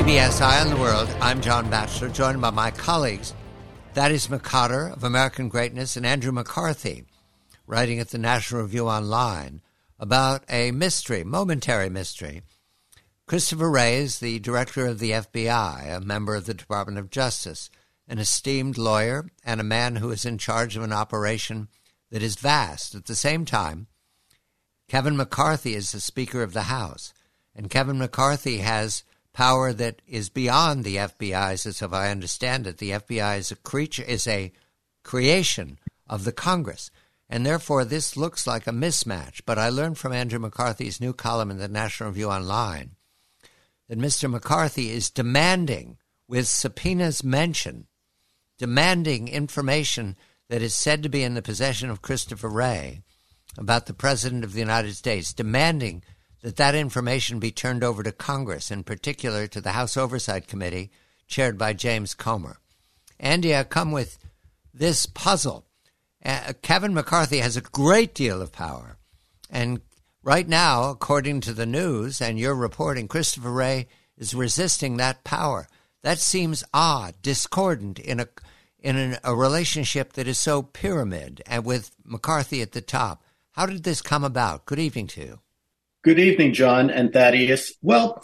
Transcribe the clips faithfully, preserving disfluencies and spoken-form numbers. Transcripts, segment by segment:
C B S Eye on the World, I'm John Batchelor, joined by my colleagues, Thaddeus McCotter of American Greatness and Andrew McCarthy, writing at the National Review Online about a mystery, momentary mystery. Christopher Wray is the director of the F B I, a member of the Department of Justice, an esteemed lawyer, and a man who is in charge of an operation that is vast. At the same time, Kevin McCarthy is the Speaker of the House, and Kevin McCarthy has power that is beyond the F B I's, as if I understand it. The F B I is a creature, is a creation of the Congress, and therefore this looks like a mismatch. But I learned from Andrew McCarthy's new column in the National Review Online that Mister McCarthy is demanding, with subpoenas mentioned, demanding information that is said to be in the possession of Christopher Wray about the President of the United States, demanding that that information be turned over to Congress, in particular to the House Oversight Committee, chaired by James Comer. Andy, I come with this puzzle. Uh, Kevin McCarthy has a great deal of power. And right now, according to the news and your reporting, Christopher Wray is resisting that power. That seems odd, discordant in a in an, a relationship that is so pyramid, and with McCarthy at the top. How did this come about? Good evening to you. Good evening, John and Thaddeus. Well,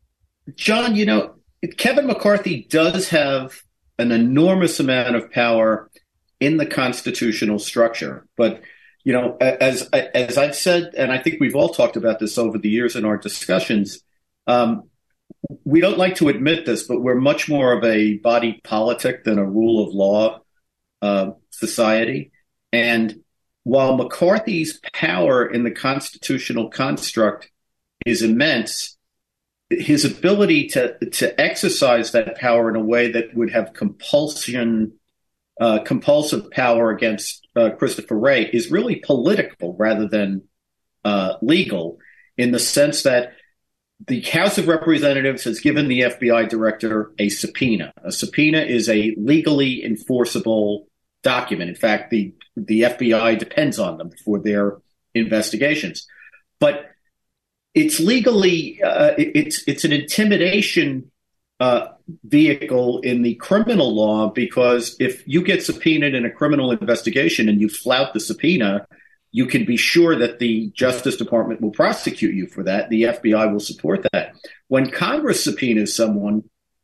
John, you know, Kevin McCarthy does have an enormous amount of power in the constitutional structure. But, you know, as as I've said, and I think we've all talked about this over the years in our discussions, um, we don't like to admit this, but we're much more of a body politic than a rule of law uh, society. And while McCarthy's power in the constitutional construct is immense, his ability to to exercise that power in a way that would have compulsion, uh, compulsive power against uh, Christopher Wray is really political rather than uh, legal, in the sense that the House of Representatives has given the F B I director a subpoena. A subpoena is a legally enforceable document. In fact, the the F B I depends on them for their investigations. But it's legally, uh, it's it's an intimidation uh, vehicle in the criminal law, because if you get subpoenaed in a criminal investigation and you flout the subpoena, you can be sure that the Justice Department will prosecute you for that. The F B I will support that. When Congress subpoenas someone,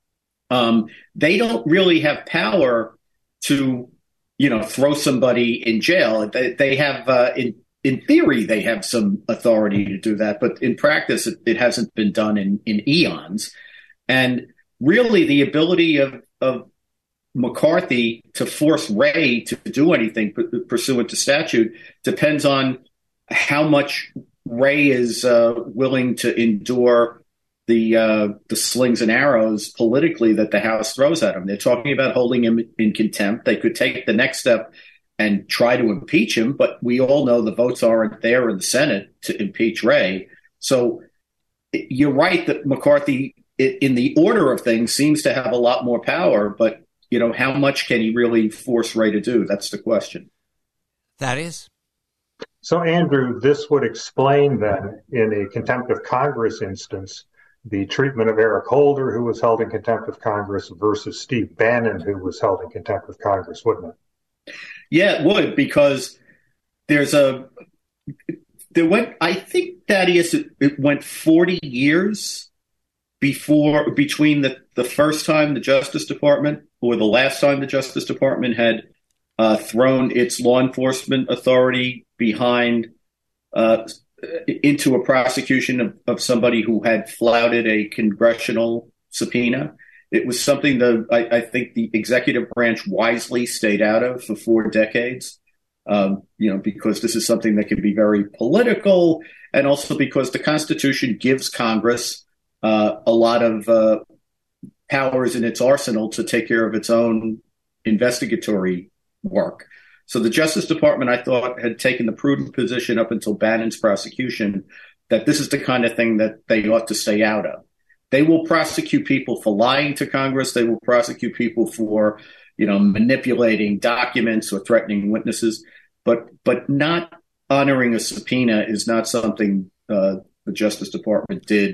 um, they don't really have power to, you know, throw somebody in jail. They, they have, uh, in in theory, they have some authority to do that, but in practice, it, it hasn't been done in, in eons. And really, the ability of, of McCarthy to force Wray to do anything pursuant to statute depends on how much Wray is uh, willing to endure the uh, the slings and arrows politically that the House throws at him. They're talking about holding him in contempt. They could take the next step and try to impeach him, but we all know the votes aren't there in the Senate to impeach Wray. So you're right that McCarthy, in the order of things, seems to have a lot more power, but you know, how much can he really force Wray to do? That's the question. That is. So, Andrew, this would explain then, in a contempt of Congress instance, the treatment of Eric Holder, who was held in contempt of Congress, versus Steve Bannon, who was held in contempt of Congress, wouldn't it? Yeah, it would, because there's a there went. I think, Thaddeus, it, it went forty years before between the, the first time the Justice Department or the last time the Justice Department had uh, thrown its law enforcement authority behind uh, into a prosecution of, of somebody who had flouted a congressional subpoena. It was something that I, I think the executive branch wisely stayed out of for four decades, um, you know, because this is something that can be very political, and also because the Constitution gives Congress uh, a lot of uh, powers in its arsenal to take care of its own investigatory work. So the Justice Department, I thought, had taken the prudent position up until Bannon's prosecution that this is the kind of thing that they ought to stay out of. They will prosecute people for lying to Congress. They will prosecute people for, you know, manipulating documents or threatening witnesses, but but not honoring a subpoena is not something uh, the Justice Department did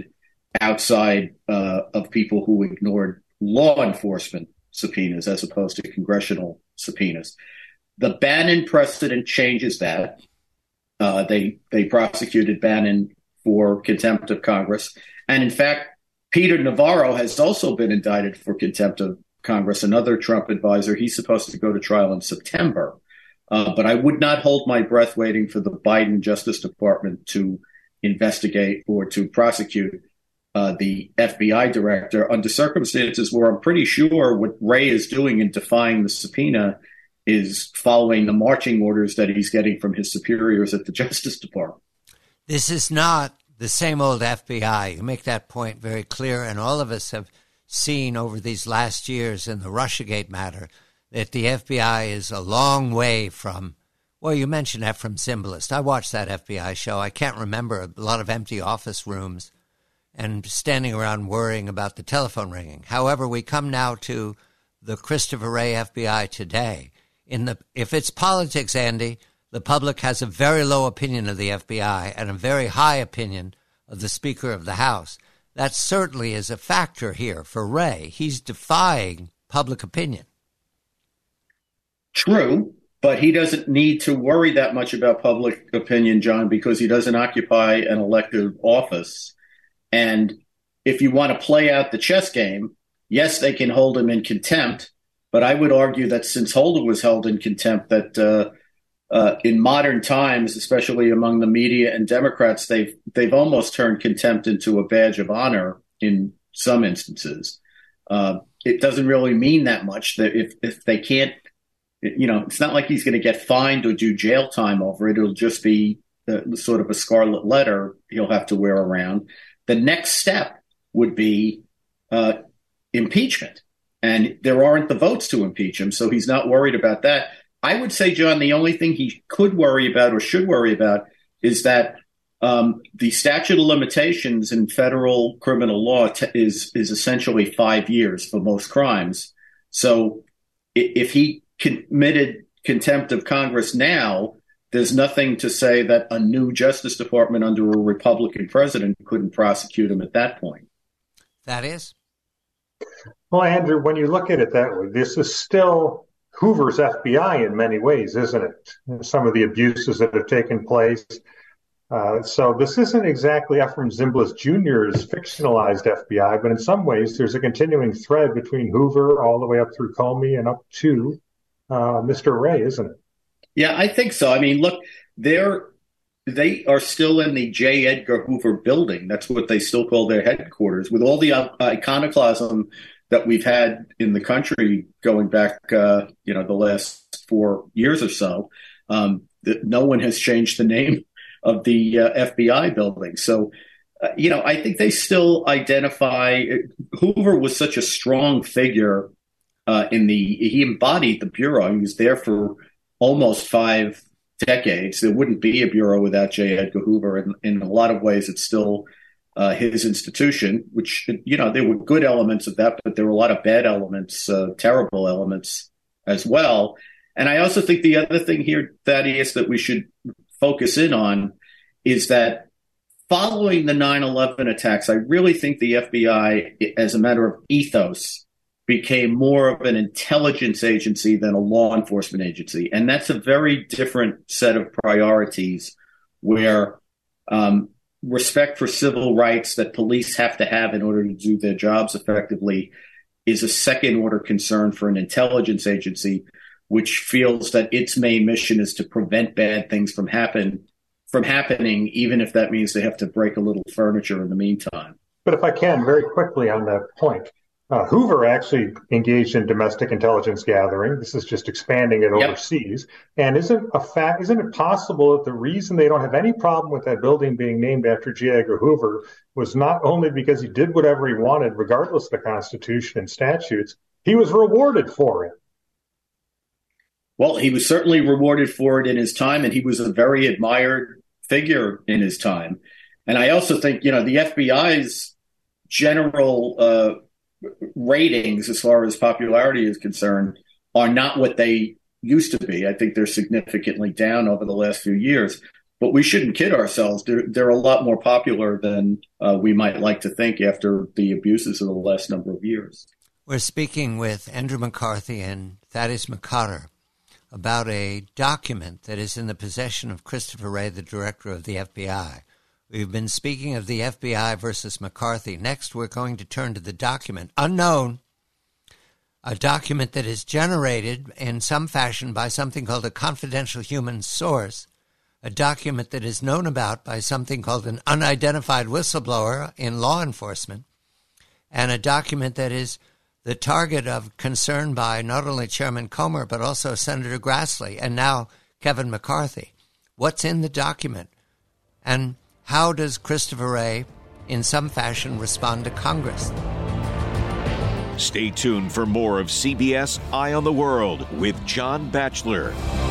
outside uh, of people who ignored law enforcement subpoenas as opposed to congressional subpoenas. The Bannon precedent changes that. Uh, they they prosecuted Bannon for contempt of Congress. And in fact, Peter Navarro has also been indicted for contempt of Congress, another Trump advisor. He's supposed to go to trial in September. Uh, but I would not hold my breath waiting for the Biden Justice Department to investigate or to prosecute uh, the F B I director under circumstances where I'm pretty sure what Wray is doing in defying the subpoena is following the marching orders that he's getting from his superiors at the Justice Department. This is not the same old F B I. You make that point very clear, and all of us have seen over these last years in the Russiagate matter that the F B I is a long way from, well, you mentioned Ephraim Zimbalist. I watched that F B I show. I can't remember a lot of empty office rooms and standing around worrying about the telephone ringing. However, we come now to the Christopher Wray F B I today. In the, if it's politics, Andy, the public has a very low opinion of the F B I and a very high opinion of the Speaker of the House. That certainly is a factor here for Wray. He's defying public opinion. True, but he doesn't need to worry that much about public opinion, John, because he doesn't occupy an elected office. And if you want to play out the chess game, yes, they can hold him in contempt. But I would argue that since Holder was held in contempt, that uh, uh, in modern times, especially among the media and Democrats, they've they've almost turned contempt into a badge of honor in some instances. Uh, it doesn't really mean that much. That if if they can't, you know, it's not like he's going to get fined or do jail time over it. It'll just be uh, sort of a scarlet letter he'll have to wear around. The next step would be uh, impeachment. And there aren't the votes to impeach him, so he's not worried about that. I would say, John, the only thing he could worry about or should worry about is that um, the statute of limitations in federal criminal law t- is is essentially five years for most crimes. So if he committed contempt of Congress now, there's nothing to say that a new Justice Department under a Republican president couldn't prosecute him at that point. That is? Well, Andrew, when you look at it that way, this is still Hoover's F B I in many ways, isn't it? Some of the abuses that have taken place. Uh, so this isn't exactly Ephraim Zimbalist Junior's fictionalized F B I, but in some ways there's a continuing thread between Hoover all the way up through Comey and up to uh, Mister Wray, isn't it? Yeah, I think so. I mean, look, they're they are still in the J. Edgar Hoover building. That's what they still call their headquarters, with all the uh, iconoclasm that we've had in the country going back, uh, you know, the last four years or so. Um, that no one has changed the name of the uh, F B I building. So, uh, you know, I think they still identify Hoover was such a strong figure uh, in the, he embodied the Bureau. He was there for almost five decades. There wouldn't be a Bureau without J. Edgar Hoover. And in a lot of ways, it's still uh, his institution, which, you know, there were good elements of that, but there were a lot of bad elements, uh, terrible elements as well. And I also think the other thing here, Thaddeus, that we should focus in on is that following the nine eleven attacks, I really think the F B I, as a matter of ethos, became more of an intelligence agency than a law enforcement agency. And that's a very different set of priorities where um, respect for civil rights that police have to have in order to do their jobs effectively is a second order concern for an intelligence agency, which feels that its main mission is to prevent bad things from happen from happening, even if that means they have to break a little furniture in the meantime. But if I can, very quickly on that point, uh, Hoover actually engaged in domestic intelligence gathering. This is just expanding it Yep. overseas. And isn't a fact? Isn't it possible that the reason they don't have any problem with that building being named after J. Edgar Hoover was not only because he did whatever he wanted, regardless of the Constitution and statutes, he was rewarded for it. Well, he was certainly rewarded for it in his time, and he was a very admired figure in his time. And I also think, you know, the F B I's general uh, ratings as far as popularity is concerned are not what they used to be. I think they're significantly down over the last few years. but we shouldn't kid ourselves. They're, they're a lot more popular than uh, we might like to think after the abuses of the last number of years. We're speaking with Andrew McCarthy and Thaddeus McCarter about a document that is in the possession of Christopher Wray, the director of the F B I. We've been speaking of the F B I versus McCarthy. Next, we're going to turn to the document, unknown, a document that is generated in some fashion by something called a confidential human source, a document that is known about by something called an unidentified whistleblower in law enforcement, and a document that is the target of concern by not only Chairman Comer, but also Senator Grassley, and now Kevin McCarthy. What's in the document? And how does Christopher Wray, in some fashion, respond to Congress? Stay tuned for more of C B S Eye on the World with John Batchelor.